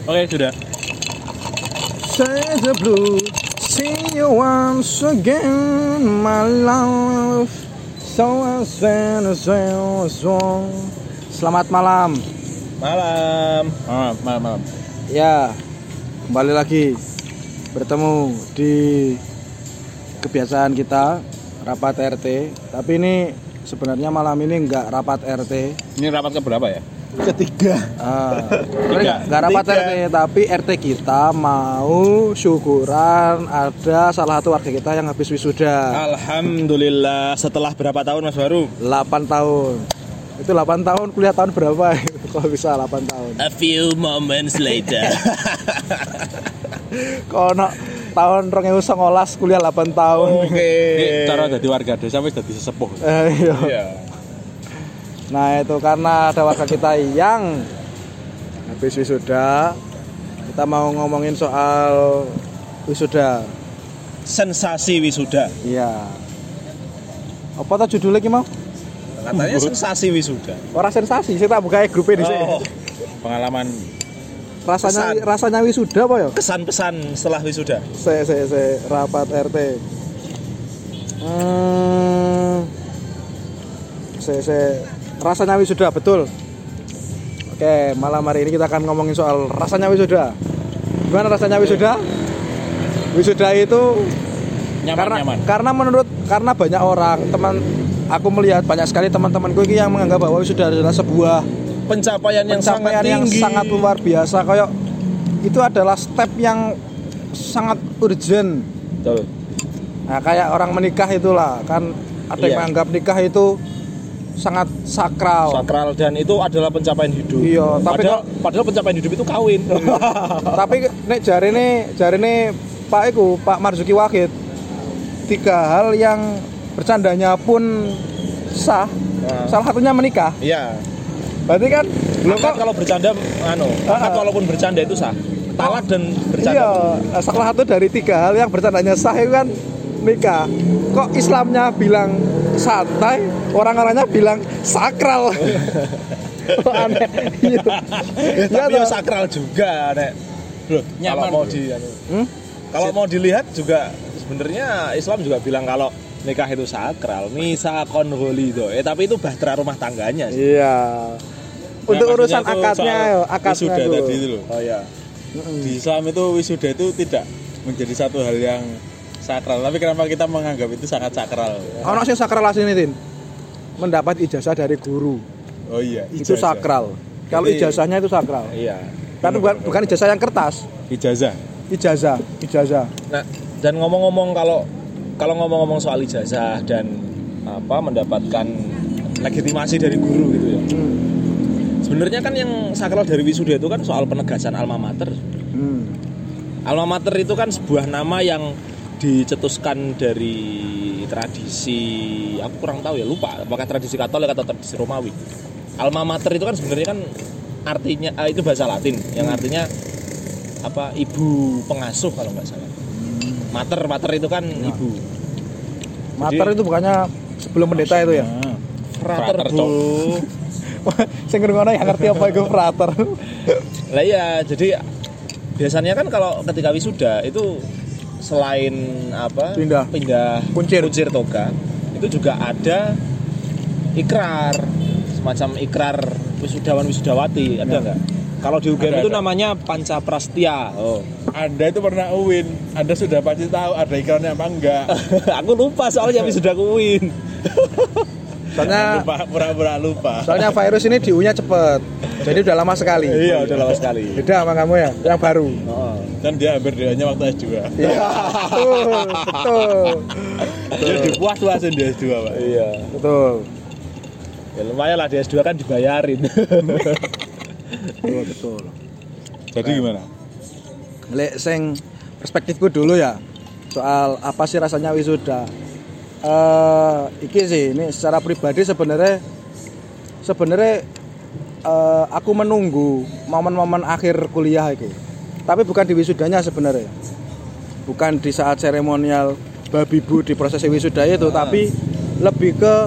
Oke, sudah. Say the blue, see you once again, my love. So I said, selamat malam. Malam. Ya, kembali lagi bertemu di kebiasaan kita rapat RT. Tapi ini sebenarnya malam ini enggak rapat RT. Ini rapat keberapa ya? Ketiga. Enggak rapat RT, tapi RT kita mau syukuran ada salah satu warga kita yang habis wisuda. Alhamdulillah. Setelah berapa tahun Mas Baru? 8 tahun. Itu 8 tahun, kuliah tahun berapa? Kok bisa 8 tahun? A few moments later. Kono tahun 2019 kuliah 8 tahun. Oke. Ini cara jadi warga desa wis dadi sesepuh. Iya. Nah, itu karena ada warga kita yang habis wisuda. Kita mau ngomongin soal wisuda. Sensasi wisuda. Iya. Apa tuh judulnya ki mau? Katanya sensasi wisuda. Orang sensasi, saya tak buka grupnya di sini. Pengalaman Rasanya wisuda apa ya? Kesan-pesan setelah wisuda. Saya rapat RT. Rasanya wisuda, betul. Oke, malam hari ini kita akan ngomongin soal rasanya wisuda. Gimana rasanya wisuda? Wisuda itu Nyaman. Karena banyak orang, aku melihat banyak sekali teman-temanku ini yang menganggap bahwa wisuda adalah sebuah pencapaian yang sangat luar biasa. Kayak itu adalah step yang sangat urgent. Betul. Nah, kayak orang menikah itulah, kan ada yang menganggap nikah itu sangat sakral dan itu adalah pencapaian hidup. Iya, tapi padahal pencapaian hidup itu kawin. Tapi nek jarine Pak Marzuki Wahid, 3 hal yang bercandanya pun sah. Salah satunya menikah. Iya. Berarti kan kalau bercanda walaupun bercanda itu sah. Talak dan bercanda. Iya, salah satu dari 3 hal yang bercandanya sah itu kan nikah. Kok Islamnya bilang santai, orang-orangnya bilang sakral. Aneh. Iya. Tapi ya sakral juga, Nek. Loh, kalau mau dilihat juga sebenarnya Islam juga bilang kalau nikah itu sakral, misakon holido. Tapi itu bahtera rumah tangganya sih. Iya. Untuk urusan akadnya wisuda itu. Tadi itu loh. Oh iya. Di Islam itu wisuda itu tidak menjadi satu hal yang sakral, tapi kenapa kita menganggap itu sangat sakral? Ono sing sakral asline, Tin. Mendapat ijazah dari guru. Oh iya, ijazah. Itu sakral. Kalau ijazahnya itu sakral. Iya. Kan bukan ijazah yang kertas. Ijazah. Nah, dan ngomong-ngomong kalau ngomong-ngomong soal ijazah dan mendapatkan legitimasi dari guru gitu ya. Sebenarnya kan yang sakral dari wisuda itu kan soal penegasan alma mater. Alma mater itu kan sebuah nama yang dicetuskan dari tradisi, aku kurang tahu ya, lupa apakah tradisi Katolik atau tradisi Romawi. Alma mater itu kan sebenarnya kan artinya itu bahasa Latin yang artinya ibu pengasuh kalau nggak salah. Mater itu kan ibu. Mater itu bukannya sebelum pendeta itu ya? Frater Bu. Sing ngono yang ngerti apa itu frater. Lah iya, jadi biasanya kan kalau ketika wisuda itu selain pindah kuncir toga, itu juga ada ikrar, semacam ikrar wisudawati, ada nggak? Kalau di UGM itu namanya pancaprastya. Anda itu pernah UIN, Anda sudah pasti tahu ada ikrarnya apa enggak? Aku lupa soalnya wisuda UIN. Soalnya pura-pura lupa. Soalnya virus ini diunya cepet. Jadi udah lama sekali. Iya, udah lama sekali. Beda sama kamu ya, yang baru. Dan dia hampir dianya waktu S2. Iya. Betul. Jadi dipuas-puasin di S2, Pak. Iya, betul. Ya lumayan lah di S2 kan dibayarin. Betul. Jadi gimana? Lek sing perspektifku dulu ya. Soal apa sih rasanya wisuda? Iki sih, ini secara pribadi sebenarnya aku menunggu momen-momen akhir kuliah itu. Tapi bukan di wisudanya sebenarnya. Bukan di saat seremonial babi bu di prosesi wisuda itu, tapi lebih ke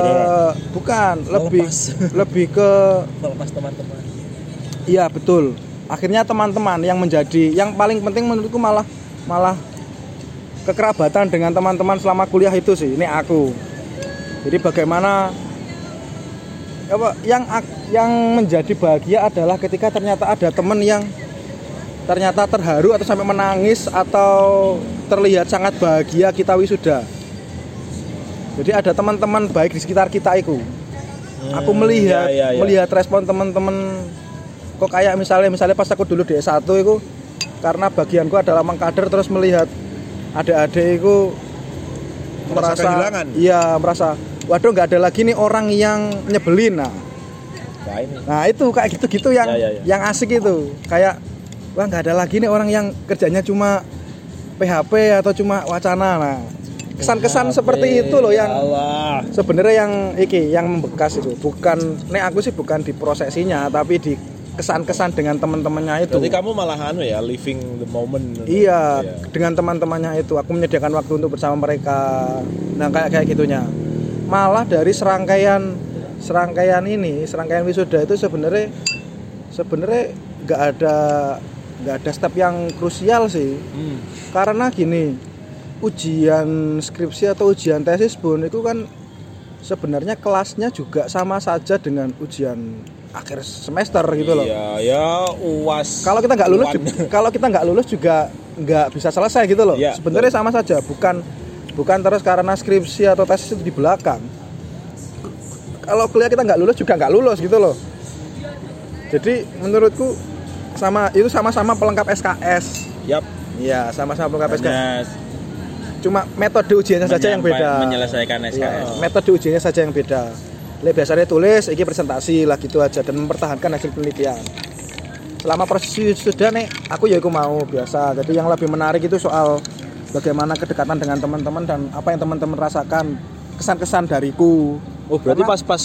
lebih ke melepas teman-teman. Iya, betul. akhirnya teman-teman yang paling penting menurutku malah kekerabatan dengan teman-teman selama kuliah itu sih. Ini aku. Jadi bagaimana yang menjadi bahagia adalah ketika ternyata ada teman yang ternyata terharu atau sampai menangis atau terlihat sangat bahagia kita wisuda. Jadi ada teman-teman baik di sekitar kita itu. Aku melihat respon teman-teman kok kayak misalnya pas aku dulu di S1 itu karena bagianku adalah mengkader terus melihat adik-adik itu merasa kehilangan. Iya, merasa waduh nggak ada lagi nih orang yang nyebelin. Nah itu kayak gitu-gitu yang asik itu. Kayak wah nggak ada lagi nih orang yang kerjanya cuma PHP atau cuma wacana. Nah kesan-kesan seperti itu loh yang sebenarnya yang membekas itu. Bukan, aku sih bukan di prosesinya tapi di kesan-kesan dengan teman-temannya itu. Berarti kamu malahan living the moment. Iya, dengan teman-temannya itu aku menyediakan waktu untuk bersama mereka. Nah kayak gitunya. Malah dari serangkaian wisuda itu sebenarnya nggak ada step yang krusial sih. Karena gini, ujian skripsi atau ujian tesis pun itu kan sebenarnya kelasnya juga sama saja dengan ujian akhir semester gitu loh. Iya, UAS. Kalau kita nggak lulus juga nggak bisa selesai gitu loh. Sebenarnya sama saja, bukan terus karena skripsi atau tesis itu di belakang. Kalau kuliah kita nggak lulus juga nggak lulus gitu loh. Jadi menurutku sama-sama pelengkap SKS. Iya, sama-sama pelengkap SKS. Cuma metode ujiannya saja yang beda. Menyelesaikan SKS. Metode ujiannya saja yang beda. Biasanya tulis, ini presentasi lah gitu aja dan mempertahankan hasil penelitian. Selama proses sudah aku mau biasa. Jadi yang lebih menarik itu soal bagaimana kedekatan dengan teman-teman dan apa yang teman-teman rasakan, kesan-kesan dariku. Oh berarti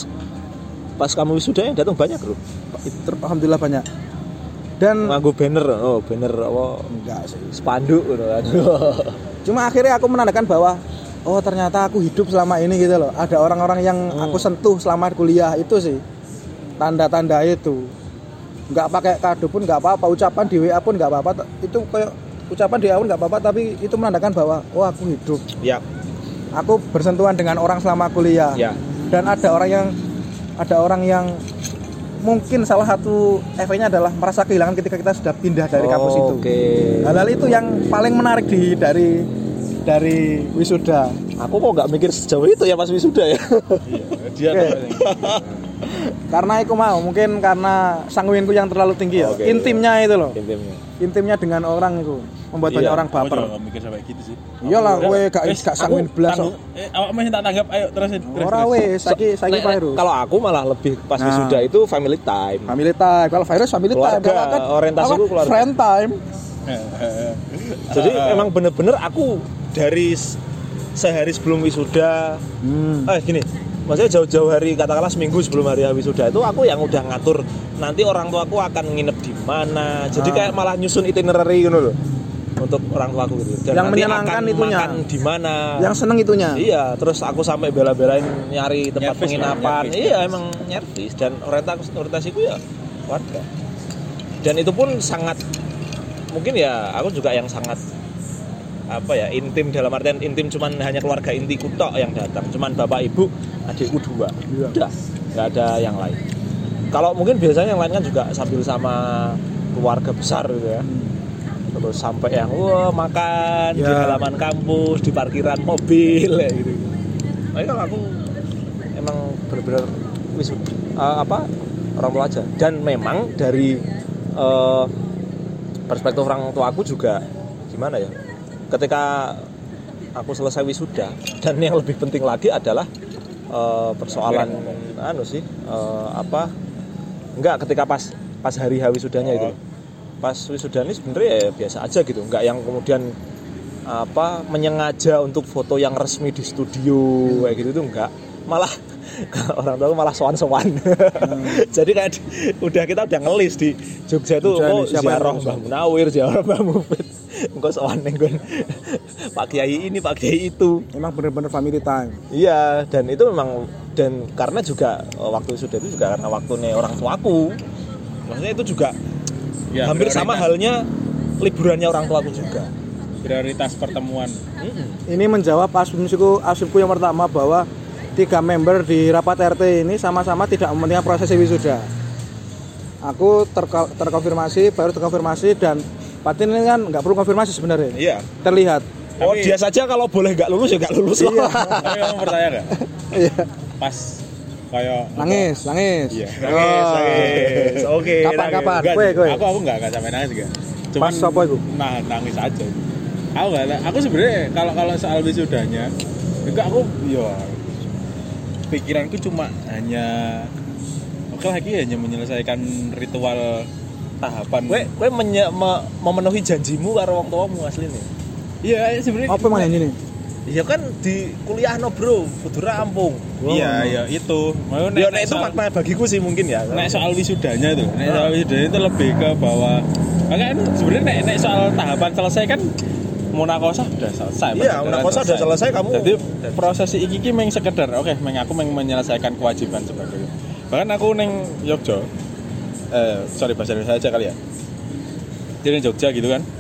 pas kamu wisuda yang datang banyak loh. Alhamdulillah banyak. Dan nganggo banner apa? Enggak sih. Spanduk gitu. Cuma akhirnya aku menandakan bahwa ternyata aku hidup selama ini gitu loh. Ada orang-orang yang aku sentuh selama kuliah itu sih. Tanda-tanda itu. Enggak pakai kado pun enggak apa-apa, ucapan di WA pun enggak apa-apa. Itu kayak ucapan di WA pun enggak apa-apa, tapi itu menandakan bahwa aku hidup. Iya. Aku bersentuhan dengan orang selama kuliah. Iya. Dan ada orang yang mungkin salah satu efeknya adalah merasa kehilangan ketika kita sudah pindah dari kampus itu. Hal-hal itu yang paling menarik dari wisuda. Aku kok nggak mikir sejauh itu ya pas wisuda ya. Dia Karena aku mungkin karena sanguinku yang terlalu tinggi ya. Intimnya itu loh. Intimnya dengan orang itu membuat banyak orang baper. Aku juga mikir sampai gitu sih. Iyalah kowe gak sanguin belas kok. Awak mesti tak tanggap, ayo terusin. Ora wes, saiki Pak Heru. Kalau aku malah lebih pas wisuda itu family time. Family time. Kalau virus family time. Kan orientasiku keluarga. Friend time. Jadi emang bener-bener aku dari sehari sebelum wisuda gini, maksudnya jauh-jauh hari, katakanlah seminggu sebelum hari wisuda itu aku yang udah ngatur nanti orang tua aku akan nginep di mana. Jadi kayak malah nyusun itinerary gitu loh untuk orang tua aku gitu. Dan yang nanti menyenangkan akan itunya. Makan di mana. Yang seneng itunya. Iya, terus aku sampai bela-belain nyari tempat Nyervis, penginapan. nyervis. Iya, emang nyervis dan orientasiku ya warga. Dan itu pun sangat mungkin ya aku juga yang sangat intim, dalam artian intim cuman hanya keluarga intiku tok yang datang, cuman bapak ibu adikku 2 udah nggak ada yang lain. Kalau mungkin biasanya yang lain kan juga sambil sama keluarga besar gitu ya, terus sampai yang makan di halaman kampus, di parkiran mobil ya gitu. Nah, kalau aku emang benar-benar orang tua aja. Dan memang dari perspektif orang tua aku juga gimana ya, ketika aku selesai wisuda, dan yang lebih penting lagi adalah persoalan ketika pas hari wisudanya itu. Pas wisuda ini sebenarnya ya biasa aja gitu, nggak yang kemudian menyengaja untuk foto yang resmi di studio kayak gitu tuh enggak. Malah orang tua malah sowan-sowan. Jadi kayak kita udah ngelis di Jogja itu ziarah Mbah Munawir, ziarah Mbah Mufid. Engko sowan ning Pak Kiai ini, Pak Kiai itu. Memang benar-benar family time. Iya, dan itu memang karena juga waktu sudah itu juga karena waktunya orang tuaku. Maksudnya itu juga Ya, hampir sama halnya liburannya orang tuaku juga. Prioritas pertemuan. Ini menjawab asumsiku yang pertama bahwa 3 member di rapat RT ini sama-sama tidak mementingkan prosesi wisuda. Aku baru terkonfirmasi dan Patin ini kan nggak perlu konfirmasi sebenarnya. Iya. Terlihat. Oh, dia saja kalau boleh nggak lulus ya nggak lulus. Iya. Tapi kamu percaya nggak? Iya. Pas kayak Nangis. Iya. Nangis. Oke. Kapan? Enggak, Kowe. aku enggak sampai nangis juga. Pas apa itu? Nah, nangis aja. Aku sebenarnya kalau soal wisudanya, juga aku pikiranku cuma hanya hanya menyelesaikan ritual tahapan. Kowe memenuhi janjimu karo wong tuamu asline. Iya, sebenarnya Apa emang ini? Iya kan di kuliah no bro, kudu rampung. Iya, itu. Ya nek itu makna bagiku sih mungkin ya. Nek soal wisudanya tuh, soal wisudanya itu lebih ke bahwa kan sebenarnya nek soal tahapan selesai kan munakosah udah selesai. Iya, munakosah udah selesai kamu. Jadi proses iki meng sekedar aku menyelesaikan kewajiban sebagai. Bahkan aku neng Jogja. Bahasa Indonesia aja kali ya. Di Jogja gitu kan.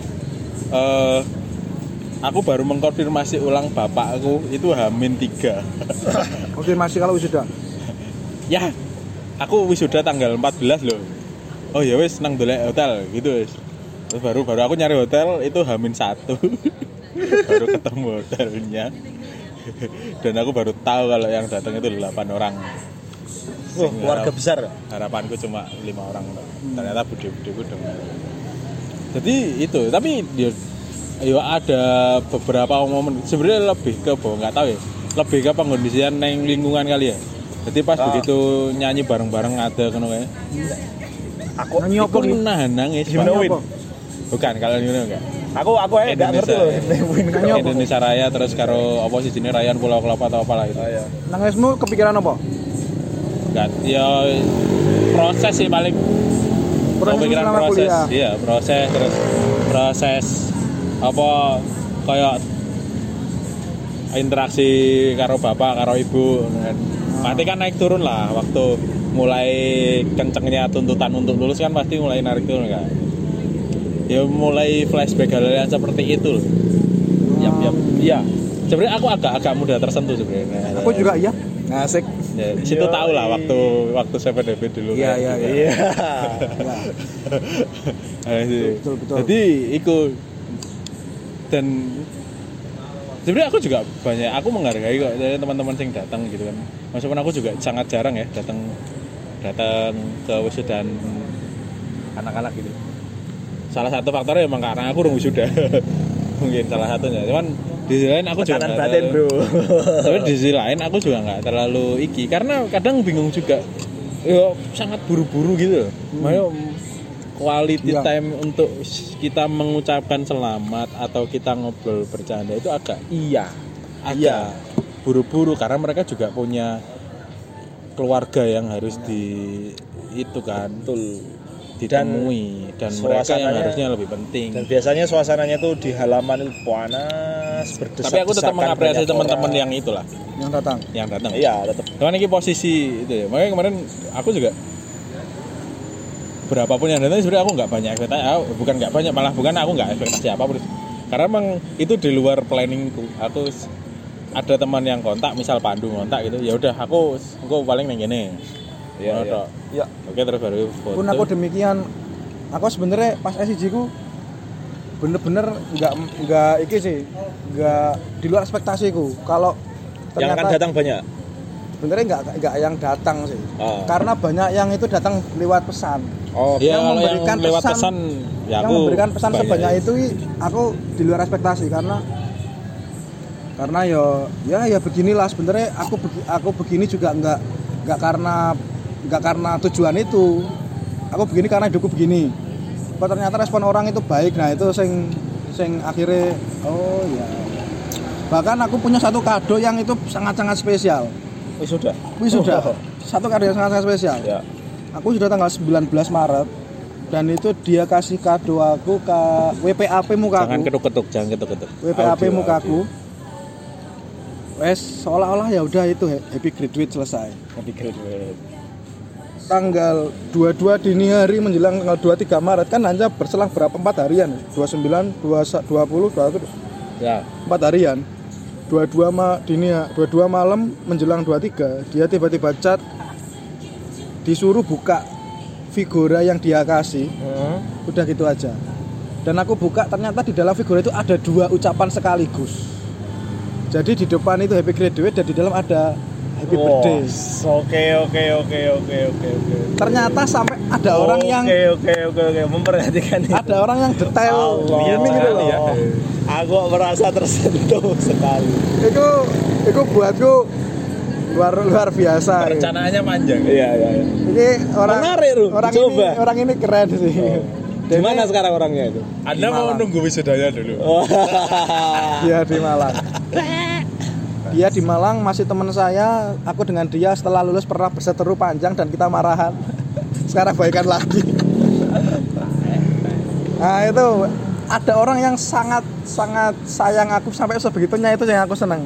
Aku baru mengkonfirmasi ulang bapakku itu H-3. Konfirmasi kalau wisuda. Ya, aku wisuda tanggal 14 loh. Oh ya wis nang dolek hotel gitu wis. Terus baru aku nyari hotel itu H-1. Baru ketemu hotelnya. Dan aku baru tahu kalau yang datang itu 8 orang. Keluarga besar. Harapanku cuma 5 orang. Ternyata bude-budeku dong. Jadi itu, tapi ada beberapa momen sebenarnya lebih ke nggak tahu ya. Lebih ke pengkondisian neng lingkungan kali ya. Jadi pas begitu nyanyi bareng-bareng ada kan kayak. Aku nyanyi apa nih? Nangis. Bukan kalau ini enggak. Aku enggak ngerti loh. Indonesia Raya terus karo apa sih jenis Rayaan Pulau Kelapa atau apalah itu. Oh, iya. Nangismu kepikiran apa? Enggak, ya proses sih paling kepikiran proses. Kuliah. Iya, proses apa kayak interaksi karo bapak, karo ibu. Pasti kan naik turun lah waktu mulai kencengnya tuntutan untuk lulus kan pasti mulai narik turun kan. Ya mulai flashback hal-hal yang seperti itu loh. Iya. Sebenarnya aku agak mudah tersentuh sebenarnya. Aku juga iya. Asik. Ya, di situ tahu lah waktu CPDB dulu. Iya. Betul. Jadi ikut dan sebenarnya aku juga aku menghargai kok teman-teman yang datang gitu kan. Meskipun aku juga sangat jarang ya datang ke wisudaan anak-anak gitu. Salah satu faktornya emang karena aku urung wisuda. Mungkin salah satunya. Cuman di sisi lain aku juga enggak batin, bro. Tapi di sisi lain aku juga enggak terlalu karena kadang bingung juga. Sangat buru-buru gitu. Makanya quality time untuk kita mengucapkan selamat atau kita ngobrol bercanda itu agak buru-buru karena mereka juga punya keluarga yang harus ditemui dan mereka yang harusnya lebih penting. Dan biasanya suasananya tuh di halaman itu panas, berdesak-desakan. Tapi aku tetap mengapresiasi teman-teman yang itulah. Yang datang. Iya, tetap. Karena ini posisi itu ya. Makanya kemarin aku juga berapapun yang datang sebenarnya aku nggak banyak ekspektasi. Bukan nggak banyak, malah bukan aku nggak ekspektasi apapun. Karena emang itu di luar planningku. Aku ada teman yang kontak, misal Pandu kontak gitu. Ya udah aku paling neng gini. Iya. Oke, terus baru foto. Pun aku demikian. Aku sebenarnya pas SIJ ku bener-bener enggak di luar ekspektasiku. Kalau yang akan datang banyak. Sebenarnya enggak yang datang sih. Karena banyak yang itu datang lewat pesan. Yang memberikan lewat pesan ya yang memberikan pesan sebanyak itu aku di luar ekspektasi karena ya beginilah sebenarnya aku begini juga enggak karena tujuan itu. Aku begini karena hidupku begini. Kok ternyata respon orang itu baik. Nah, itu sing akhirnya ya. Bahkan aku punya satu kado yang itu sangat-sangat spesial. Wisuda. Satu kado yang sangat-sangat spesial. Ya. Aku sudah tanggal 19 Maret dan itu dia kasih kado aku ke WPAP mukaku. Jangan ketuk-ketuk. WPAP mukaku. Wes seolah-olah ya udah itu happy graduate selesai. Happy graduate. tanggal 22 dini hari menjelang tanggal 23 Maret kan hanya berselang berapa 4 harian 29, 20, 21 Ya. 4 harian 22 malam menjelang 23 dia tiba-tiba chat disuruh buka figura yang dia kasih. Udah gitu aja. Dan aku buka ternyata di dalam figura itu ada 2 ucapan sekaligus. Jadi di depan itu happy graduate dan di dalam ada happy birthday. Oke. Ternyata sampai ada orang yang Oke, memperhatikan itu. ada orang yang detail Allah, ini gitu loh. ya. Aku merasa tersentuh sekali. Itu buatku luar biasa. Perencanaannya panjang. Iya. Ini Menarik, Ru. Coba. Orang ini keren sih. Di mana sekarang orangnya itu? Anda mau Malang. nunggu wisudanya dulu. Dia di Malang. Dia di Malang masih teman saya. Aku dengan dia setelah lulus pernah berseteru panjang dan kita marahan. Sekarang baikan lagi. Nah itu ada orang yang sangat sayang aku sampai sebegitunya, itu yang aku seneng.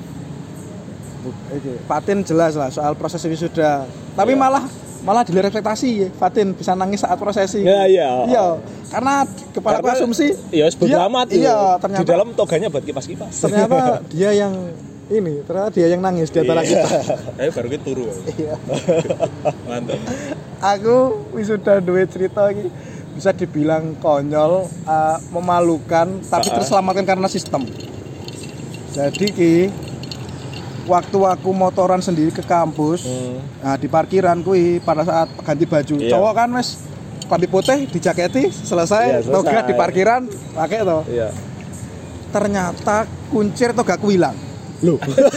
Fatin jelas lah soal prosesi wisuda. Tapi malah di luar ekspektasi Fatin bisa nangis saat prosesi. Iya. Karena kepala aku asumsi ya bodo amat. Iya, ternyata di dalam toganya buat kipas-kipas. ternyata dia yang nangis di antara kita. Ayo baru kita turu. Iya. Mantap. Aku wisuda duwe cerita iki bisa dibilang konyol, memalukan, tapi terselamatkan karena sistem. Jadi ki waktu aku motoran sendiri ke kampus, nah di parkiran kui pada saat ganti baju, cowok kan wes klambi putih dijaketi selesai, toga di parkiran pakai to. Iya. Ternyata kuncir togaku hilang. Loh.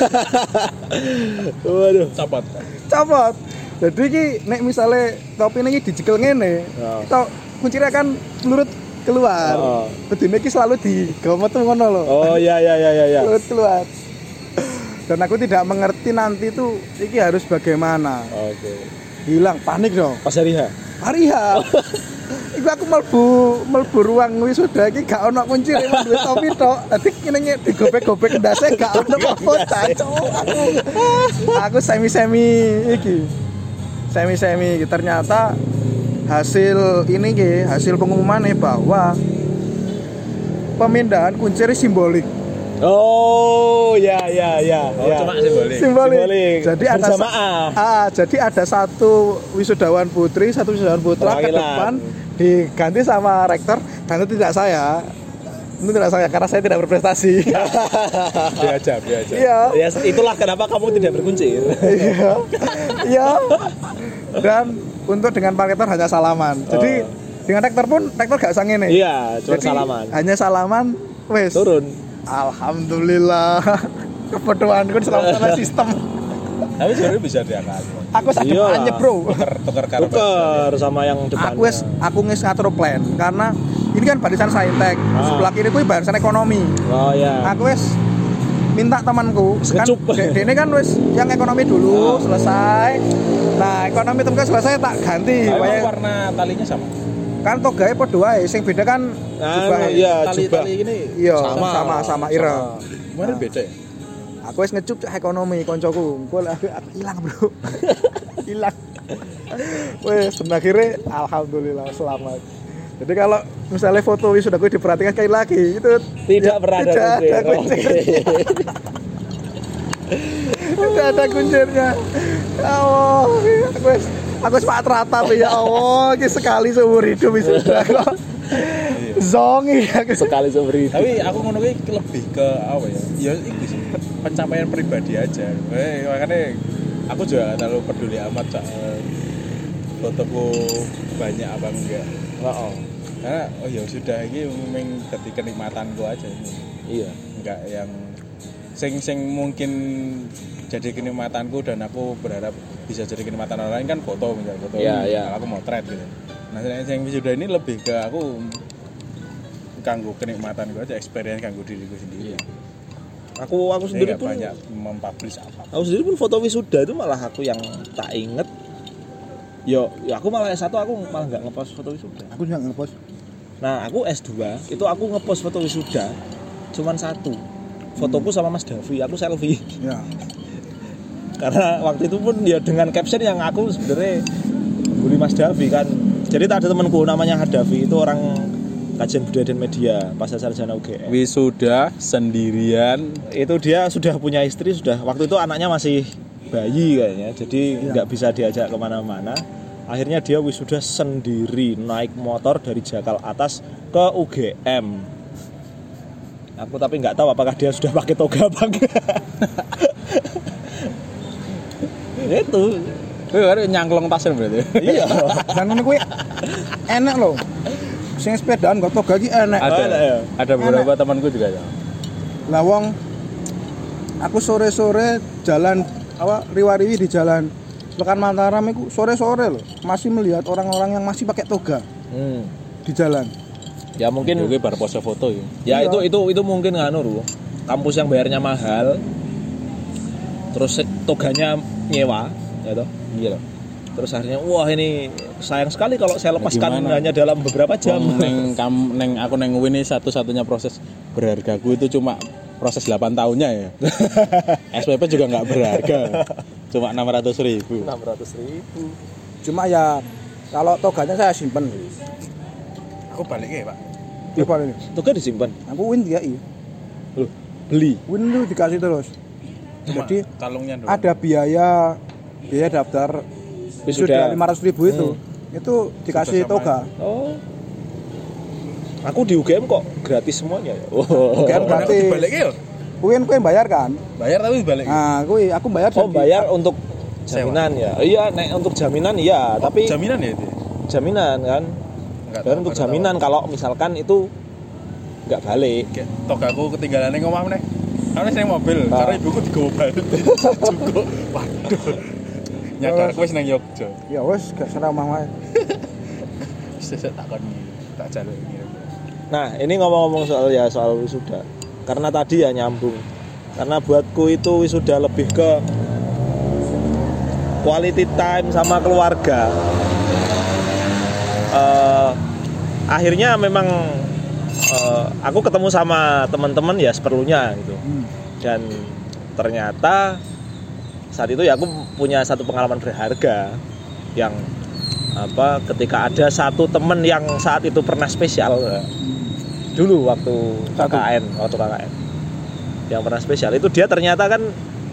Waduh. Copot. Jadi ki nek misale topi ini dijekel ngene, kuncirnya kan melurut keluar. Bedine ki selalu digomet ngono lho. Oh iya. Melurut keluar. Dan aku tidak mengerti nanti tuh iki harus bagaimana. Oke. Hilang, panik dong. Pas hari H. Iku aku mlebu ruang wisuda iki gak ono kunci nek duwe topi tok. Dadi kene digobek-gobek ndase gak ono apa-apa. Aku semi-semi ternyata hasil pengumumannya bahwa pemindahan kuncir simbolik. Oh, ya. Cuma Simbolik. Jadi ada satu wisudawan putri, satu wisudawan putra ke depan diganti sama rektor, dan itu tidak saya. Itu tidak saya karena saya tidak berprestasi. Biasa. Iya. Ya, itulah kenapa kamu tidak berkuncir. Iya. Dan untuk dengan Pak Rektor hanya salaman. Jadi dengan rektor pun gak usah ngene. Iya, cuma salaman. Hanya salaman, wes. Turun. Alhamdulillah. Kebodohanku diselamatkan sistem. Tapi sebenarnya bisa diangkat. Aku sak depannya, Bro. Tukar sama yang depannya. Aku ngatur plan karena ini kan barisan saintek. Sebelah kiri kuwi barisan ekonomi. Oh iya. Aku wis minta temanku kan dene kan wis yang ekonomi dulu selesai. Nah, ekonomi temen selesai tak ganti. Warna talinya sama. Kan togae padha wae, sing beda kan jubah. Iya, tali ini iya sama ireng. Kemarin beda ya? Aku wis ngecup ekonomi koncoku. Engko aku hilang, Bro. Hilang. Wes, akhirnya alhamdulillah selamat. Jadi kalau misalnya foto wisuda gue diperhatikan sekali lagi itu tidak pernah ada kuncir. Tidak ada kuncirnya. Ya Allah, aku sepat rata ya Allah, ini sekali seumur hidup wisuda kok. Zongi sekali seumur hidup. Tapi aku ngono ki lebih ke apa ya? Ya itu sih pencapaian pribadi aja. Makanya aku juga gak terlalu peduli amat soal fotoku banyak apa enggak. Karena ya sudah ini memang dadi kenikmatanku aja ini. Iya. Enggak yang sing mungkin jadi kenikmatanku dan aku berharap bisa jadi kenikmatan orang lain kan foto misalnya foto. Iya. Aku motret gitu. Nah, yang sudah ini lebih ke aku kanggo kenikmatanku aja, experience kanggo diriku sendiri. Aku sendiri pun banyak mempublish apa. Aku sendiri pun foto wisuda itu malah aku yang tak inget. Yo, aku malah S1 aku malah enggak ngepost foto wisuda. Aku juga ngepost. Nah, aku S2 itu aku ngepost foto wisuda cuman satu. Fotoku sama Mas Davi, aku selfie. Ya. Karena waktu itu pun ya dengan caption yang aku sebenarnya bully Mas Davi kan. Jadi ada temanku namanya Hadafi, itu orang kajian budaya dan media pasca sarjana UGM. Wisuda sendirian. Itu dia sudah punya istri, sudah waktu itu anaknya masih bayi kayaknya, jadi nggak bisa diajak kemana-mana. Akhirnya dia wisuda sendiri naik motor dari Jakal Atas ke UGM. Aku tapi nggak tahu apakah dia sudah pakai toga apa enggak. Itu Kowe nyangklong tasnya berarti. Iya. Dan ngono kuwi enak loh. Sing sepedaan kok toga iki enak. Ada beberapa temanku juga ya. Lah wong aku sore-sore jalan riwa-riwi di jalan Pekan Mataram itu sore-sore loh masih melihat orang-orang yang masih pakai toga di jalan. Ya mungkin Oke, bar pose foto ya. Ya iya. itu mungkin nganu kampus yang bayarnya mahal. Terus toganya nyewa, ya toh? Iya loh. Terus akhirnya wah ini sayang sekali kalau saya lepaskan hanya dalam beberapa jam. Neng aku neng UIN ini satu-satunya proses berhargaku itu cuma proses 8 tahunnya ya. SPP juga nggak berharga. Cuma 600.000. 600.000. Cuma ya kalau toganya saya simpen. Aku balik ya, Pak. Coba ini. Toga disimpan. Aku win 3i. Loh, beli. Win itu dikasih terus. Cuma Jadi kalungnya doang. ada biaya daftar Wisuda. 500.000 itu. Itu dikasih toga. Oh. Aku di UGM kok gratis semuanya ya. Oh. UGM gratis. Balik ya? Win kuwi bayar kan? Bayar tapi balik. Nah, aku bayar. Oh, bayar untuk jaminan ya. Iya, nek untuk jaminan iya, tapi Jaminan ya itu. jaminan kan. Dan untuk jaminan kalau misalkan itu nggak balik. Togaku ketinggalan ning omah meneh. Aku ning mobil, karo ibuku digowo balik. Cukup. Waduh. Nyadar aku wis nang Yogya. Ya wis gak salah omah wae. Sesuk takon tak jaluk ngirim. Nah, ini ngomong-ngomong soal wisuda. Karena tadi ya nyambung. Karena buatku itu wisuda lebih ke quality time sama keluarga. Akhirnya memang aku ketemu sama teman-teman ya seperlunya gitu. Dan ternyata saat itu ya aku punya satu pengalaman berharga yang ketika ada satu teman yang saat itu pernah spesial dulu waktu KKN yang pernah spesial itu dia ternyata kan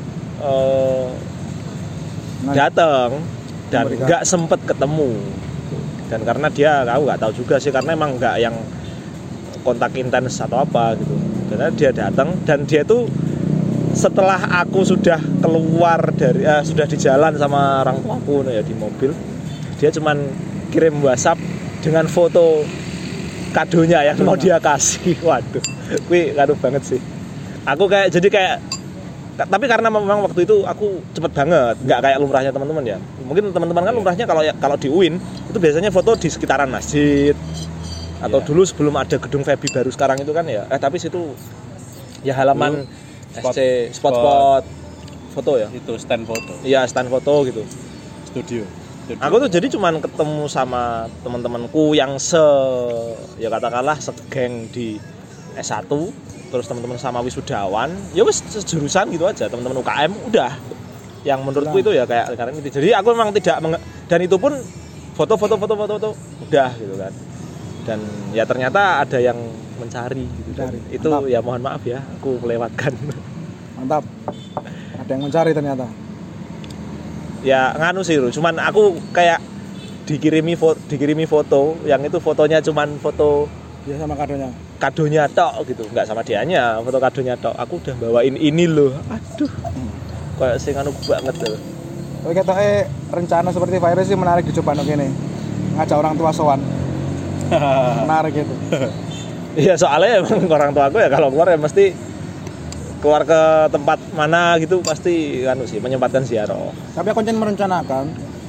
datang dan nggak sempet ketemu. Dan karena aku nggak tahu juga sih, karena emang nggak yang kontak intens atau apa gitu. Karena dia datang dan dia tuh setelah aku sudah keluar dari sudah di jalan sama orang tuaku ya di mobil, dia cuman kirim WhatsApp dengan foto kadonya yang mau dia kasih. Waduh, kuwi kado banget sih. Aku tapi karena memang waktu itu aku cepet banget, nggak kayak lumrahnya teman-teman ya. Mungkin teman-teman kan lumrahnya kalau di UIN itu biasanya foto di sekitaran masjid atau dulu sebelum ada gedung Febi baru sekarang itu kan ya. Tapi situ ya halaman spot foto ya. Itu stand foto. Iya, stand foto gitu. Studio. Aku tuh jadi cuman ketemu sama teman-temanku yang ya katakanlah segeng di S1. Terus teman-teman sama wisudawan, ya wis sejurusan gitu aja, teman-teman UKM udah. Yang menurutku itu ya kayak karena itu. Jadi aku memang tidak dan itu pun foto udah gitu kan. Dan ya ternyata ada yang mencari gitu. Itu mantap. Ya mohon maaf ya, aku melewatkan. Mantap. Ada yang mencari ternyata. Ya nganu sih, cuman aku kayak dikirimi foto, yang itu fotonya cuman foto ya sama kadonya tok gitu, nggak sama dianya, foto kadonya tok. Aku udah bawain ini loh, aduh, kayak sing anu banget loh. Oke, ketoke rencana seperti virus sih menarik dicoba nek kene. Ngajak orang tua sowan. Menarik gitu. Iya, soalnya emang orang tua aku ya kalau keluar ya mesti keluar ke tempat mana gitu pasti anu sih menyempatkan ziarah. Tapi aku kan merencanakan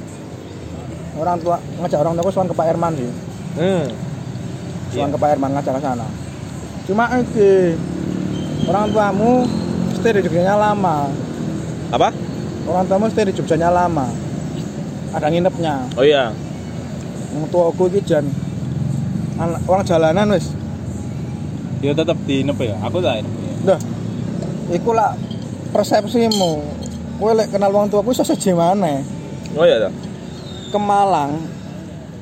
ngajak orang tua sowan ke Pak Herman sih. Sowan ke Pak Herman ngajak ke sana. Cuma orang tuamu stay di Jogjanya lama. Apa? Orang tuamu stay di Jogjanya lama. Ada nginepnya. Oh iya. Wong tuaku iki jan orang jalanan wis. Ya tetap dinep ya. Aku tak inep. Dah. Iku lah persepsimu. Kowe lek kenal wong tuaku iso seje maneh. Oh iya dah. Ke Malang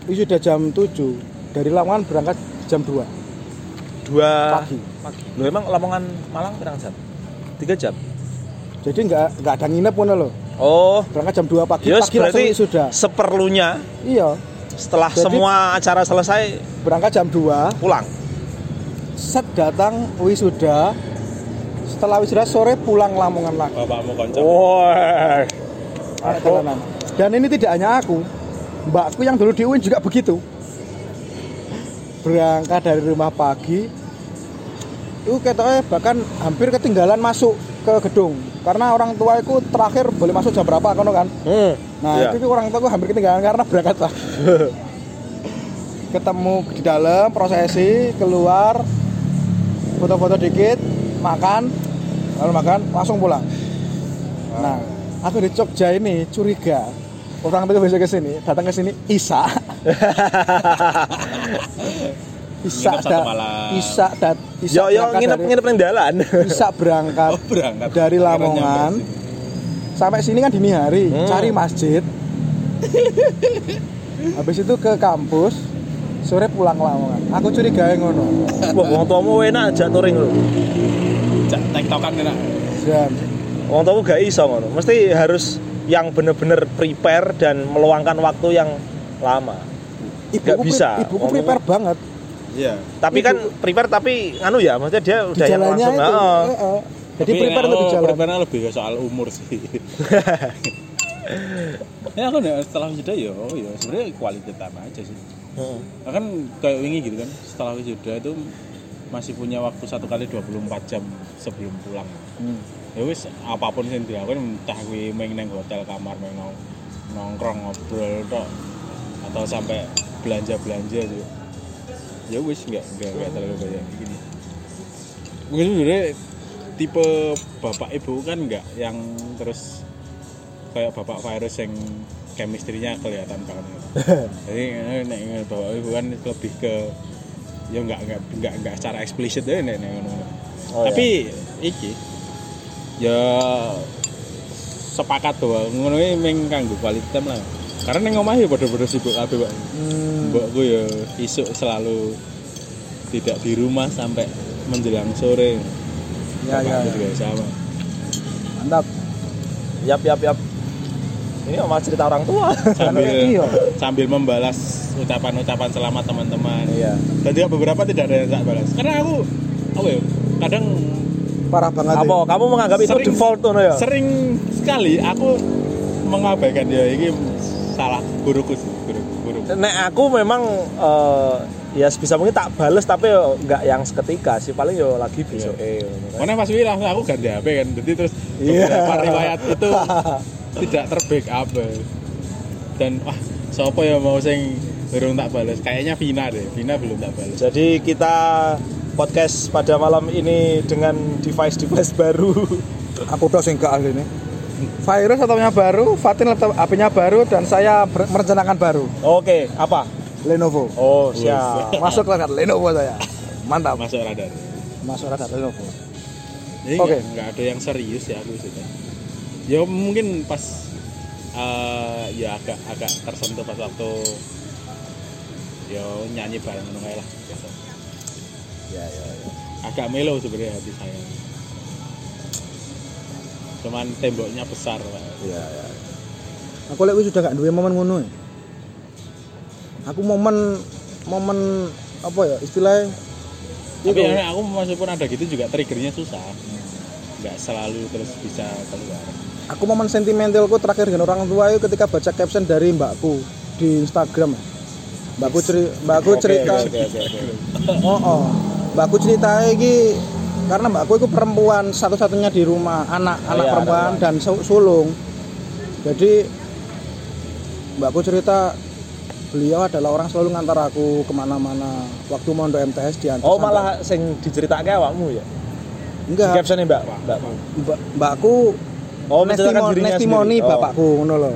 wisuda jam 7, dari Lamongan berangkat jam 2 pagi. Loh emang Lamongan Malang pirang jam? 3 jam. Jadi enggak ada nginep ngono lho. Oh, Berangkat jam 2 pagi, yes, pagi langsung berarti wisuda. seperlunya Iya, setelah Jadi- semua acara selesai berangkat jam 2, pulang. set datang wisuda. Setelah wisuda sore pulang Lamongan lagi. Bapakmu konco. Wah. Perjalanan. Dan ini tidak hanya aku, mbakku yang dulu di UIN juga begitu. Berangkat dari rumah pagi, itu ketoknya bahkan hampir ketinggalan masuk ke gedung. Karena orang tua itu terakhir boleh masuk jam berapa kan kan? Nah Iya. itu orang tua aku hampir ketinggalan karena berangkat lah. Ketemu di dalam prosesi, keluar, foto-foto dikit, makan, lalu makan, langsung pulang. Nah, aku di Jogja ini curiga orang itu bisa datang ke sini Isa. Nginep satu malam. Isa Yo nginep nang dalan. Isa berangkat, Berangkat dari Lamongan sampai sini kan dini hari, cari masjid. Habis itu ke kampus, sore pulang Lamongan. Aku curiga ngono. Wah, wong tuamu enak ajak touring lho. tektokan kena. Dan Wong tuamu gak iso ngono. Mesti harus yang bener-bener prepare dan meluangkan waktu yang lama. Gak bisa. Ibuku prepare banget. Iya. Tapi kan prepare tapi nganu ya, maksudnya dia Di udah yang jalannya langsung. itu. Heeh. Jadi prepare untuk di jalan. Prepare lebih ke soal umur sih. Ya aku setelah wisuda ya sebenarnya kualitas time aja sih. Heeh. Kan kayak wingi gitu kan, setelah wisuda itu masih punya waktu 1 kali 24 jam sebelum pulang. Ya wis apapun yang dilakukan, entah kuwi main nang hotel kamar main nongkrong ngobrol tok atau sampai belanja gitu. Ya wis enggak terlalu banyak gini. Mungkin sebenarnya tipe bapak ibu kan enggak yang terus kayak bapak virus yang chemistry-nya kelihatan banget. Jadi nek bapak ibu kan lebih ke ya enggak secara eksplisit deh nek ngono. Oh, Tapi iki ya sepakat bahwa ngono iki mung kanggo quality time lah. Karena ning omah ya padha-padha sibuk kabeh, Pak. Mbokku ya isuk selalu tidak di rumah sampai menjelang sore. Ya. Juga sama. Mantap. Yap. Ini malah cerita orang tua. Iya. Sambil membalas ucapan-ucapan selamat teman-teman. Iya. Dan juga beberapa tidak ada yang tak balas. Karena aku kadang Parah banget. Apa? Kamu menganggap itu Sering- default tuh ya? sering sekali aku mengabaikan ya ini salah guruku sih, guru. Nek aku memang ya sebisa mungkin tak bales tapi yo nggak yang seketika sih, paling yo lagi besok. Mana pas wih langsung aku ganti HP kan, jadi terus beberapa riwayat itu tidak terbackup dan siapa yang mau sing belum tak balas? Kayaknya Vina belum tak balas. Jadi kita podcast pada malam ini dengan device baru. Aku udah sing gak ahli nih. Virus laptopnya baru, Fatin laptop HP-nya baru, dan saya merencanakan baru. Oke, apa? Lenovo. Oh, siap. Masuk lah Lenovo saya. Mantap. Masuk radar. Masuk radar Lenovo. Jadi Oke. nggak ada yang serius ya aku sudah. Ya mungkin pas ya agak tersentuh pas waktu ya nyanyi bareng ngono kae lah. Biasa. Ya. Agak melo sebenarnya hati saya. Cuman temboknya besar, Pak. Ya. Aku lek wis sudah gak duwe momen ngono. Aku momen apa ya istilahnya? Tapi Itu. aku meskipun ada gitu juga triggernya susah. Nggak selalu terus bisa keluar. Aku momen sentimentalku terakhir dengan orang tua itu ketika baca caption dari mbakku di Instagram. Mbakku cerita. Oke. Oh. Mbakku cerita iki karena mbakku itu perempuan satu-satunya di rumah, anak iya, perempuan anak dan sulung. Jadi mbakku cerita beliau adalah orang selalu ngantar aku kemana-mana. Waktu mondok MTS diantar. Oh, malah sing diceritake awakmu ya? enggak. Captionnya mbakmu. Mbakku Oh, menceritakan dirinya testimoni sendiri. Oh. bapakku ngono loh.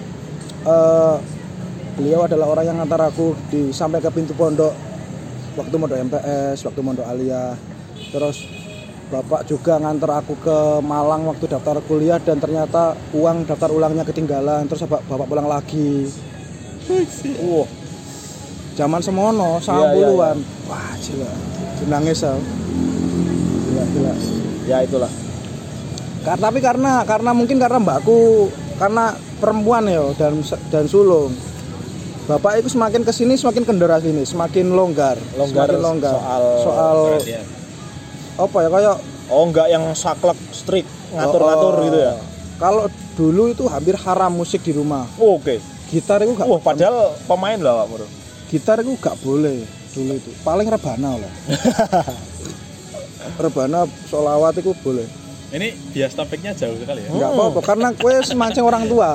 Beliau adalah orang yang ngantar aku sampai ke pintu pondok waktu mondok MTS, waktu mondok Aliyah. Terus bapak juga ngantar aku ke Malang waktu daftar kuliah dan ternyata uang daftar ulangnya ketinggalan. Terus bapak pulang lagi. zaman semono 90-an. Wah, gila. Nangis aku. Gila. Ya itulah. Tapi karena mungkin karena mbakku karena perempuan ya dan sulung. Bapak itu semakin kesini semakin kendor sini, semakin longgar. Soal apa ya kayak enggak yang saklek strict ngatur-ngatur gitu ya. Kalau dulu itu hampir haram musik di rumah. Oke. Gitar itu enggak. Padahal pemain lah Pak Bro. Gitar itu enggak boleh dulu itu. Paling rebana lah. Rebana sholawat itu boleh. Ini bias topiknya jauh sekali ya. Enggak apa-apa karena gue semancing orang tua.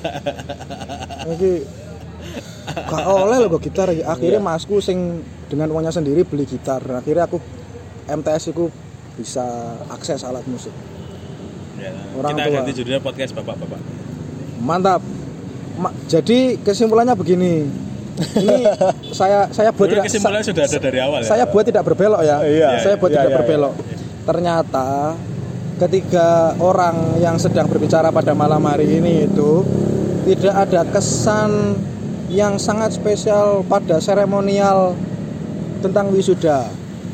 Jadi gak oleh loh gitar. Akhirnya masku sing dengan uangnya sendiri beli gitar. Akhirnya aku MTS itu bisa akses alat musik. Ya, orang kita tua. ganti judulnya podcast bapak-bapak. Mantap. Jadi kesimpulannya begini. Ini saya buat tidak kesimpulannya sudah ada dari awal ya. Saya buat tidak berbelok ya. Saya buat tidak berbelok. Ternyata ketiga orang yang sedang berbicara pada malam hari ini itu tidak ada kesan yang sangat spesial pada seremonial tentang wisuda.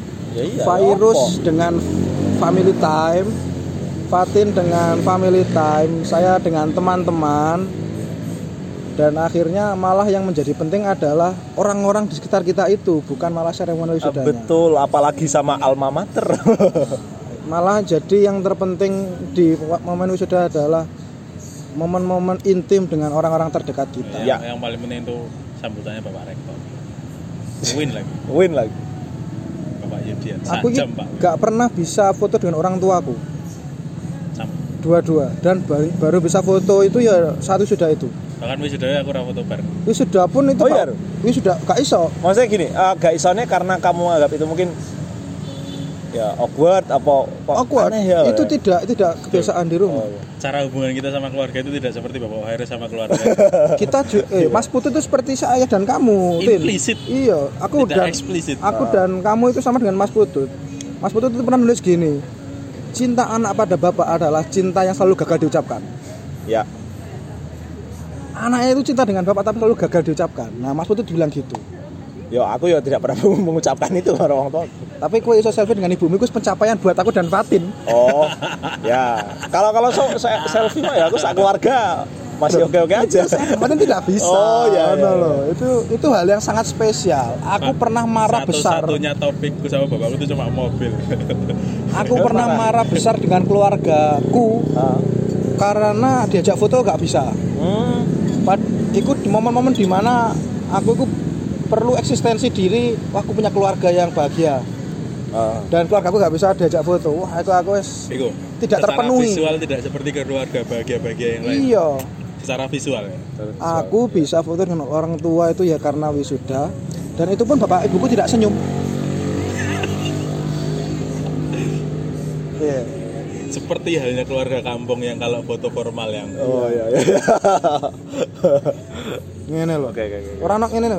Virus dengan family time, Fatin dengan family time, saya dengan teman-teman, dan akhirnya malah yang menjadi penting adalah orang-orang di sekitar kita itu, bukan malah seremonial wisudanya. Betul, apalagi sama alma mater. Malah jadi yang terpenting di momen wisuda adalah momen-momen intim dengan orang-orang terdekat kita. Ya, yang paling penting itu sambutannya Bapak Rektor. Win lagi. Bapak Yudian. Aku gak pernah bisa foto dengan orang tuaku. Dua-dua, dan baru bisa foto itu ya satu sudah itu. Bahkan wisuda aku ora foto bareng. Wisuda pun itu wisuda gak iso. Maksudnya gini, gak isonya karena kamu anggap itu mungkin ya awkward apa awkward ya, itu ya? tidak kebiasaan di rumah. Cara hubungan kita sama keluarga itu tidak seperti Bapak Hairil sama keluarga. Kita Mas Putu itu seperti saya dan kamu. Implisit. Iya, aku tidak eksplisit. Aku dan kamu itu sama dengan Mas Putu. Mas Putu itu pernah nulis gini. Cinta anak pada bapak adalah cinta yang selalu gagal diucapkan. Ya. Anaknya itu cinta dengan bapak tapi selalu gagal diucapkan. Nah, Mas Putu bilang gitu. Yo, aku ya tidak pernah mengucapkan itu sama orang tua. Tapi kue iso selfie dengan ibumu itu pencapaian buat aku dan Fatin. Oh, ya. Kalau selfie mah ya aku sak keluarga masih oke-oke aja. Fatin tidak bisa. Oh ya. Loh. Itu hal yang sangat spesial. Aku pernah marah besar. Satu-satunya topikku sama bapakku itu cuma mobil. Aku pernah marah besar dengan keluargaku karena diajak foto gak bisa. Ikut di momen-momen dimana aku itu perlu eksistensi diri. Wah, aku punya keluarga yang bahagia. Dan keluarga aku gak bisa diajak foto. Wah, itu aku tidak terpenuhi. Visual tidak seperti keluarga bahagia-bahagia yang lain. Iya. Secara visual ya. Aku bisa foto dengan orang tua itu ya karena wisuda. Dan itu pun bapak ibuku tidak senyum. Yeah. Seperti halnya keluarga kampung yang kalau foto formal yang iya. Ngene lho. Oke. Ora ono ngene lho.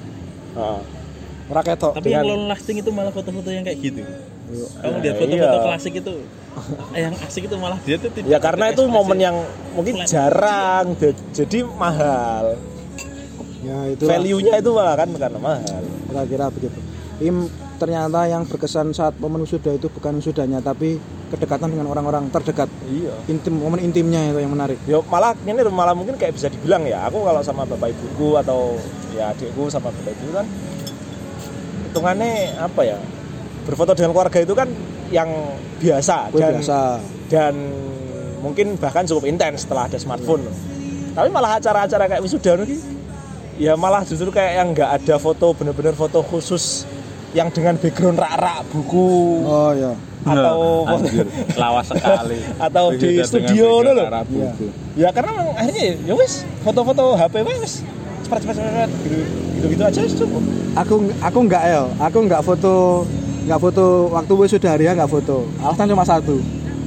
Ora ketok. Tapi yang long lasting itu malah foto-foto yang kayak gitu. Kamu lihat foto-foto klasik itu yang asik itu malah dia tuh tidak. Ya karena itu momen yang mungkin jarang jadi mahal. Ya itu value-nya itu malah kan karena mahal. Kira-kira begitu. Ternyata yang berkesan saat momen wisuda itu bukan wisudanya tapi kedekatan dengan orang-orang terdekat. Iya. Momen intimnya itu yang menarik. Ya malah mungkin kayak bisa dibilang ya, aku kalau sama bapak ibuku atau ya adikku sama bapak ibu kan hitungannya apa ya? Berfoto dengan keluarga itu kan yang biasa dan mungkin bahkan cukup intens setelah ada smartphone. Tapi malah acara-acara kayak wisuda nih ya malah justru kayak yang enggak ada foto bener-bener foto khusus yang dengan background rak-rak buku. Oh ya. Atau lawas sekali. Atau di studio loh. Ya karena akhirnya ya wis foto-foto HP wis cepet gitu aja cukup. Aku enggak ya. Aku enggak foto waktu wisuda hari ya enggak foto. Alasannya cuma satu.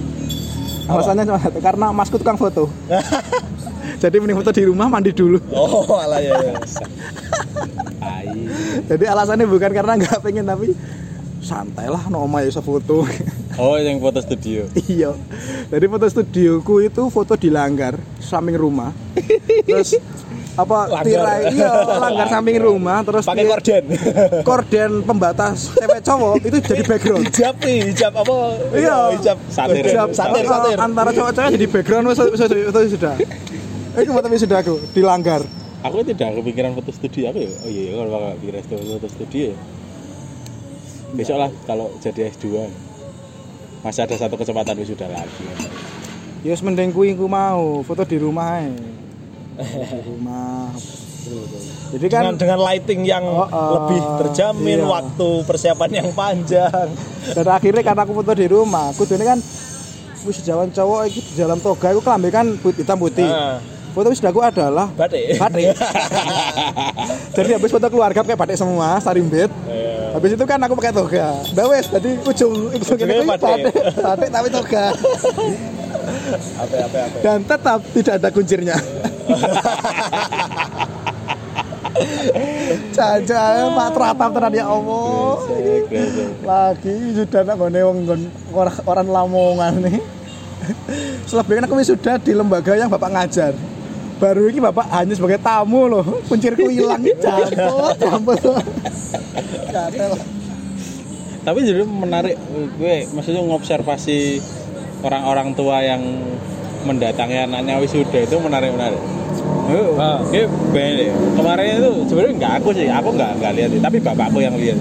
Karena masku tukang foto. Jadi mending foto di rumah, mandi dulu. Oh, alah ya. Jadi alasannya bukan karena nggak pengen tapi santai lah, Noma ya bisa foto. Oh, yang foto studio. Iya. Jadi foto studioku itu foto di langgar samping rumah. Terus apa Langgar. tirai langgar samping rumah terus pakai korden. korden pembatas cewek cowok itu jadi background. hijab apa? Iya. Hijab Satir. satir. Antara cowok-cowok jadi background wis sudah. Itu foto wisuda aku dilanggar. Aku tidak kepikiran foto studi aku ya. Oh iya, kalau bakal pikiran foto studi ya. Besok lah kalau jadi S2. Masih ada satu kesempatan wisuda lagi. Ya wis mending kuwi ku mau foto di rumah ae. Di rumah. Jadi kan dengan lighting yang lebih terjamin, iya. waktu persiapan yang panjang. Dan akhirnya karena aku foto di rumah, aku ini kan wisudawan cowok iki di dalam toga aku kelambi kan hitam putih. Foto wisudaku adalah Batik. Jadi habis foto keluarga pakai batik semua, sarimbit. Habis itu kan aku pakai toga. Mbak wes, tadi ujung ini batik tapi toga. Apa. Dan tetap tidak ada kuncirnya. Jajan Pak Tratap tenan ya Allah. Lagi sudah nak gone orang Lamongan nih. Selebihnya aku sudah di lembaga yang Bapak ngajar. Baru ini Bapak hanya sebagai tamu loh. Kuncirku hilang campur. Tapi jadi menarik gue maksudnya ngobservasi orang-orang tua yang mendatangi anaknya wisuda itu menarik. Oke, banyak. Kemarin itu sebenarnya nggak aku nggak lihat, tapi bapakku yang lihat.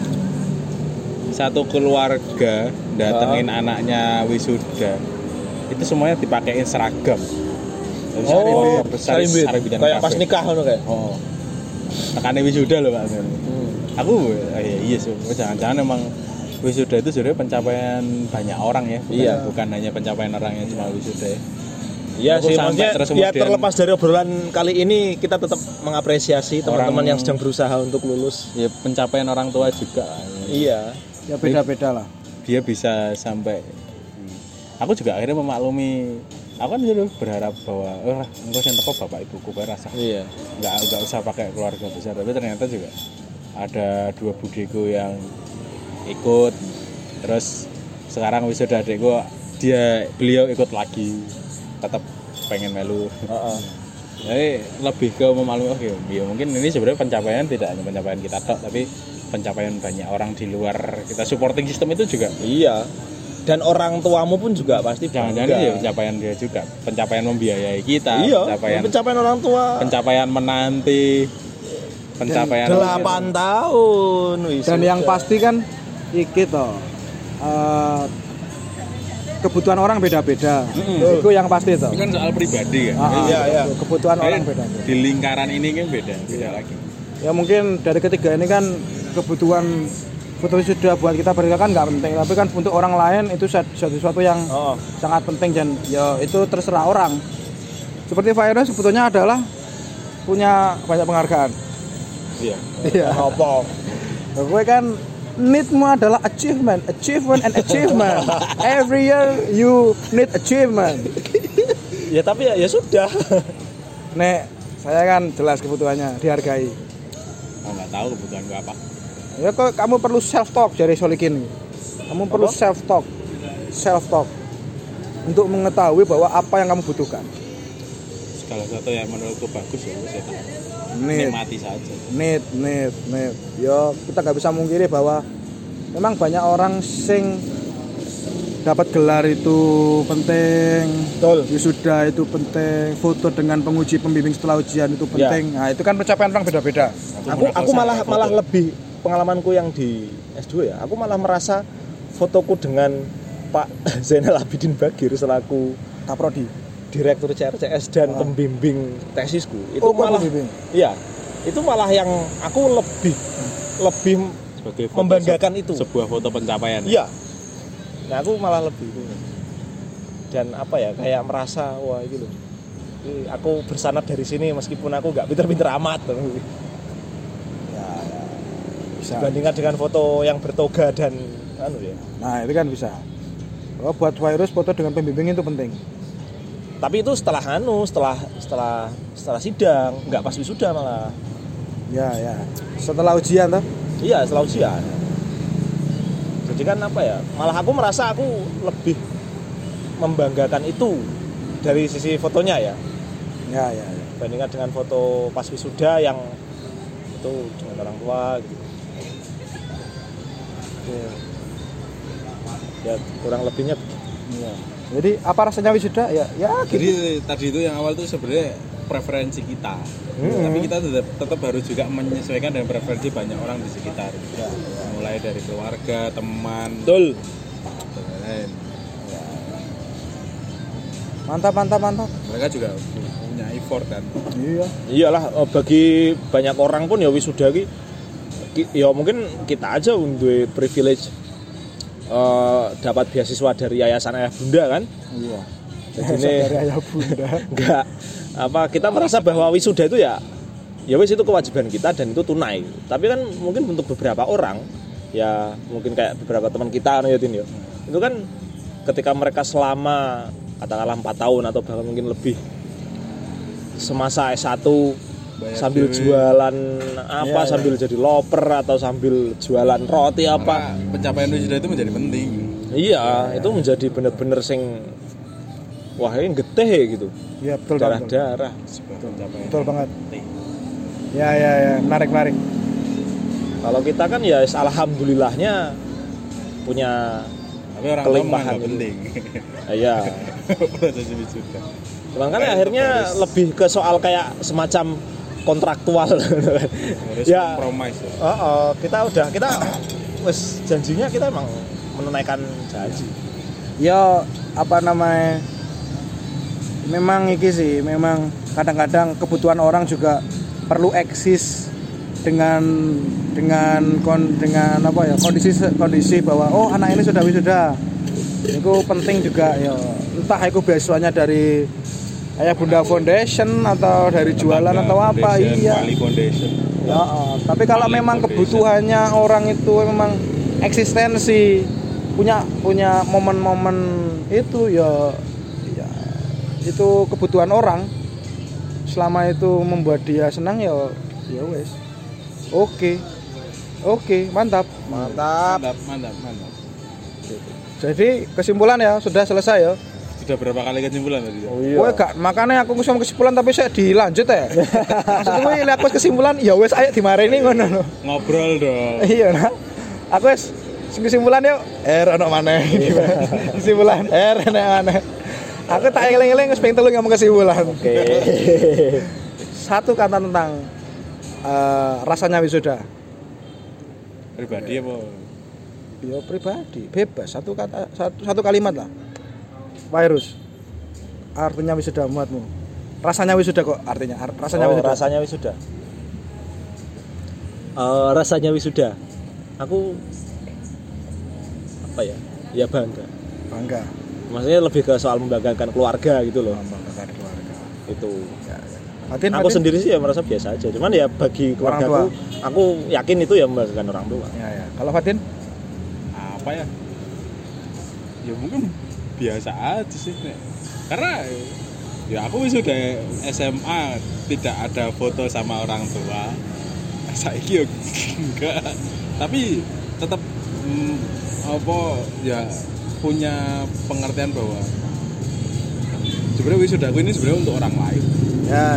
Satu keluarga datengin anaknya wisuda, itu semuanya dipakein seragam. Sarimbit. Kayak pas nikah kan kayak. Oh, nekane wisuda loh Pak. Aku iya sih, jangan-jangan emang wisuda itu sebenarnya pencapaian banyak orang ya, bukan hanya pencapaian orang yang cuma wisuda ya. Iya sih, maksudnya ya terlepas dari obrolan kali ini kita tetap mengapresiasi teman-teman yang sedang berusaha untuk lulus. Ya pencapaian orang tua juga. Iya. Ya beda-beda lah. Dia bisa sampai. Aku juga akhirnya memaklumi. Aku kan dulu berharap bahwa engkau yang teko bapak ibuku bae rasa. Iya. Enggak usah pakai keluarga besar, tapi ternyata juga ada dua budiku yang ikut. Terus sekarang wisuda adikku beliau ikut lagi. Tetap pengen melu. Jadi lebih ke memaklumi ya mungkin ini sebenarnya pencapaian tidak hanya pencapaian kita tok tapi pencapaian banyak orang di luar kita supporting system itu juga. Iya. Dan orang tuamu pun juga pasti jangan-jangan ya pencapaian dia juga, pencapaian membiayai kita, pencapaian orang tua, pencapaian menanti, pencapaian 8 tahun wisuda. Dan yang pasti kan iki toh kebutuhan orang beda-beda. Itu yang pasti toh. Itu kan soal pribadi kan. Iya. Kebutuhan orang beda-beda. Di lingkaran ini kan beda lagi. Ya mungkin dari ketiga ini kan kebutuhan foto wisuda buat kita berdua kan nggak penting, tapi kan untuk orang lain itu sesuatu yang sangat penting dan ya itu terserah orang. Seperti Virus sebetulnya adalah punya banyak penghargaan. Iya. Apa? Gue kan need-mu adalah achievement and achievement. Every year you need achievement. Ya tapi ya sudah. Nek, saya kan jelas kebutuhannya, dihargai. Nggak tahu kebutuhan gue apa. Ya kok kamu perlu self talk dari Solikin. Kamu perlu self talk untuk mengetahui bahwa apa yang kamu butuhkan. Segala sesuatu yang menurutku bagus ya saya nikmati saja. Need. Ya kita nggak bisa mungkiri bahwa memang banyak orang sing dapat gelar itu penting, wisuda itu penting, foto dengan penguji pembimbing setelah ujian itu penting. Nah itu kan pencapaian orang beda-beda. Aku malah lebih pengalamanku yang di S2 ya, aku malah merasa fotoku dengan Pak Zainal Abidin Bagir selaku Kaprodi, Direktur CRCS dan pembimbing tesisku itu pembimbing. Iya, itu malah yang aku lebih sebagai membanggakan itu. Sebuah foto pencapaian. Iya. Nah, aku malah lebih itu. Dan apa ya, kayak merasa wah gitu loh. Aku bersanad dari sini meskipun aku nggak pinter-pinter amat. Bisa. Dibandingkan dengan foto yang bertoga dan ya. Nah, itu kan bisa. Buat Virus foto dengan pembimbing itu penting. Tapi itu setelah sidang, nggak pas wisuda malah. Ya. Setelah ujian toh? Iya, setelah ujian. Jadi kan apa ya? Malah aku merasa aku lebih membanggakan itu dari sisi fotonya ya. Ya. bandingkan dengan foto pas wisuda yang itu dengan orang tua gitu. Ya kurang lebihnya Iya. Jadi apa rasanya wisuda? Ya gitu. Jadi tadi itu yang awal tuh sebenarnya preferensi kita. Tapi kita tetap harus juga menyesuaikan dengan preferensi banyak orang di sekitar. ya. Mulai dari keluarga, teman, Betul. dan lain-lain. Mantap. Mereka juga punya effort kan. Iya. Iyalah bagi banyak orang pun ya wisuda ya mungkin kita aja untuk privilege dapat beasiswa dari Yayasan Ayah Bunda kan. Iya. Jadi ini dari Ayah Bunda. enggak kita merasa bahwa wisuda itu ya wis itu kewajiban kita dan itu tunai. Tapi kan mungkin untuk beberapa orang ya mungkin kayak beberapa teman kita ya Tin ya. Itu kan ketika mereka selama katakanlah 4 tahun atau bahkan mungkin lebih semasa S1 Bayar sambil duit. jualan apa Iya, sambil jadi loper atau sambil jualan roti apa. Maka pencapaian wisuda itu menjadi penting. Iya, itu menjadi bener-bener sing wah ini geteh gitu. Iya, betul. Darah-darah. Sebuah pencapaian. Betul banget. penting. Ya, menarik. Kalau kita kan ya alhamdulillahnya punya Tapi orang tua kelimpahan menganggap itu. penting. Iya. Proses wisuda. Cuman kan akhirnya lebih ke soal kayak semacam kontraktual Harus ya. kompromis. Kita wes janjinya kita emang menunaikan janji. Ya, apa namanya? Memang iki sih, memang kadang-kadang kebutuhan orang juga perlu eksis dengan apa ya, kondisi bahwa oh anak ini sudah wisuda. Itu penting juga ya. Entah itu beasiswanya dari Ayah Bunda Foundation atau dari jualan atau apa, iya. Wali Foundation. Ya, tapi kalau Wali memang Foundation. kebutuhannya orang itu memang eksistensi, punya momen-momen itu ya itu kebutuhan orang. Selama itu membuat dia senang ya wes. Oke, mantap. Mantap. Mantap. Jadi kesimpulan ya sudah selesai ya. Sudah berapa kali kesimpulan tadi? iya. Kowe gak makanya aku ngomong kesimpulan tapi saya dilanjut ya. Maksudku lihat aku kesimpulan ya wes ayo dimareni ngono lho. Ngobrol dong. Iya nah. Aku wes kesimpulan yuk. Ono maneh. Kesimpulan ono maneh. Aku tak eling-eling wis pengen telu ngomong kesimpulan. Oke. Satu kata tentang rasanya wisuda. Pribadi apa? Ya pribadi, bebas satu kalimat lah. Virus. Artinya wisuda buatmu. Rasanya wisuda kok artinya. Rasanya wisuda. Rasanya wisuda. Rasanya wisuda. Aku apa ya? Ya bangga. Bangga. Maksudnya lebih ke soal membanggakan keluarga gitu loh. Membanggakan keluarga. Itu. Fatin, Aku sendiri sih ya merasa biasa aja. Cuman ya bagi Orang keluarga aku yakin itu ya membanggakan orang tua. Ya. Kalau Fatin? Apa ya? Ya mungkin biasa aja sih. Karena ya aku wisuda SMA tidak ada foto sama orang tua. Saiki yo enggak. Tapi tetap apa ya punya pengertian bahwa sebenarnya wisuda aku ini sebenarnya untuk orang lain. Ya.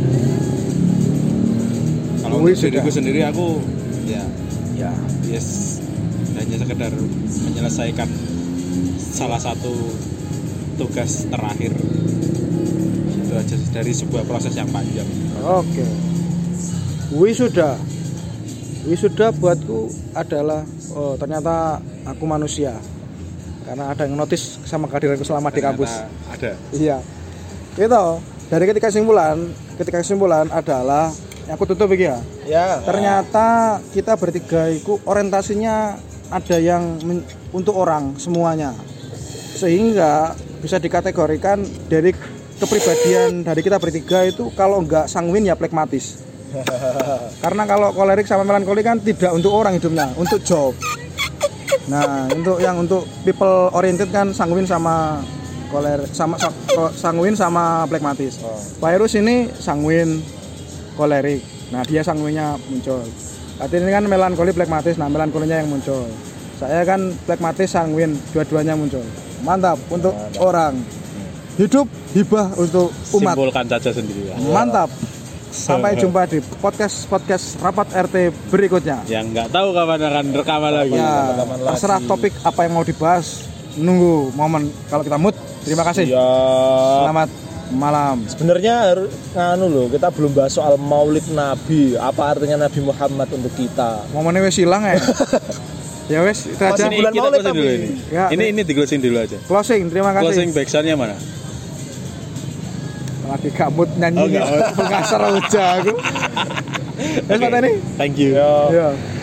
Kalau untuk Wisuda. diriku sendiri aku ya Ya. yes hanya sekedar menyelesaikan salah satu tugas terakhir itu aja dari sebuah proses yang panjang. Oke. Wisuda buatku adalah ternyata aku manusia. Karena ada yang notice sama kehadiranku selama di kampus. Ada. Iya. Gitu. Dari ketika kesimpulan adalah aku tutup iki ya. Ya. Ternyata kita bertiga itu orientasinya ada yang untuk orang semuanya. Sehingga bisa dikategorikan dari kepribadian dari kita bertiga itu kalau enggak sanguin ya plekmatis. Karena kalau kolerik sama melankoli kan tidak untuk orang hidupnya, untuk job. Nah, untuk people oriented kan sanguin sama sanguin sama plekmatis. Virus ini sanguin kolerik. Nah, dia sanguinnya muncul. Berarti ini kan melankoli plekmatis. Nah, melankolinya yang muncul. Saya kan plekmatis sanguin, dua-duanya muncul. Mantap untuk orang. hidup hibah untuk umat. Simpulkan saja sendiri lah. Mantap. Sampai jumpa di podcast rapat RT berikutnya. Yang nggak tahu kapan akan rekaman lagi. Ya, terserah topik apa yang mau dibahas. Nunggu momen kalau kita mood. Terima kasih. Selamat malam. Sebenarnya harus kita belum bahas soal Maulid Nabi. Apa artinya Nabi Muhammad untuk kita? Momennya wes hilang ya. Ya wes, itu aja. Ini kita Maulid closing dulu tapi. ini. Ya, Ini di closing dulu aja. Closing, terima kasih. Closing backsound-nya mana? Lagi gamut nyanyi. Oh, gamut. Pengasar aja aku. Wes, Pak Tani. Thank you. Ya.